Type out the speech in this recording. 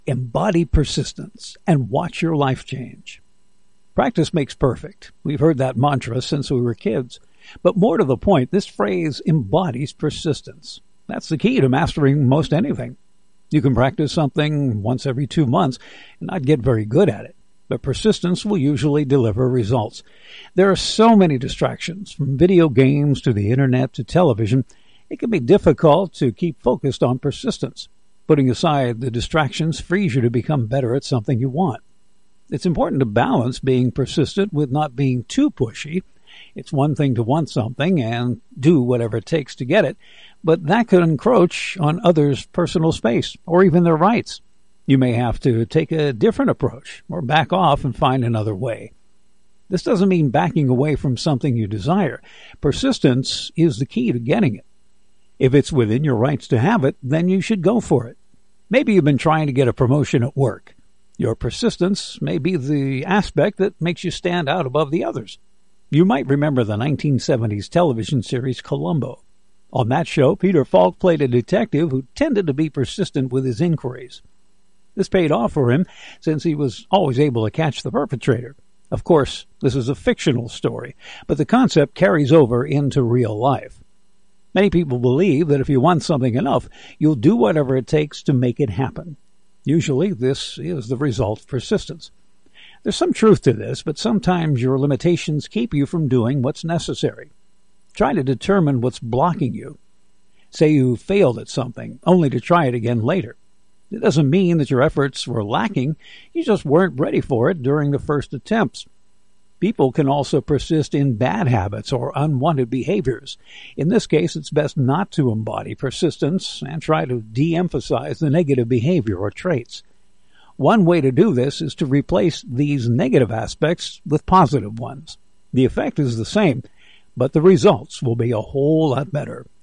Embody persistence and watch your life change. Practice makes perfect. We've heard that mantra since we were kids. But more to the point, this phrase embodies persistence. That's the key to mastering most anything. You can practice something once every 2 months and not get very good at it, but persistence will usually deliver results. There are so many distractions, from video games to the internet to television. It can be difficult to keep focused on persistence. Putting aside the distractions frees you to become better at something you want. It's important to balance being persistent with not being too pushy. It's one thing to want something and do whatever it takes to get it, but that could encroach on others' personal space or even their rights. You may have to take a different approach or back off and find another way. This doesn't mean backing away from something you desire. Persistence is the key to getting it. If it's within your rights to have it, then you should go for it. Maybe you've been trying to get a promotion at work. Your persistence may be the aspect that makes you stand out above the others. You might remember the 1970s television series Columbo. On that show, Peter Falk played a detective who tended to be persistent with his inquiries. This paid off for him since he was always able to catch the perpetrator. Of course, this is a fictional story, but the concept carries over into real life. Many people believe that if you want something enough, you'll do whatever it takes to make it happen. Usually, this is the result of persistence. There's some truth to this, but sometimes your limitations keep you from doing what's necessary. Try to determine what's blocking you. Say you failed at something, only to try it again later. It doesn't mean that your efforts were lacking. You just weren't ready for it during the first attempts. People can also persist in bad habits or unwanted behaviors. In this case, it's best not to embody persistence and try to de-emphasize the negative behavior or traits. One way to do this is to replace these negative aspects with positive ones. The effect is the same, but the results will be a whole lot better.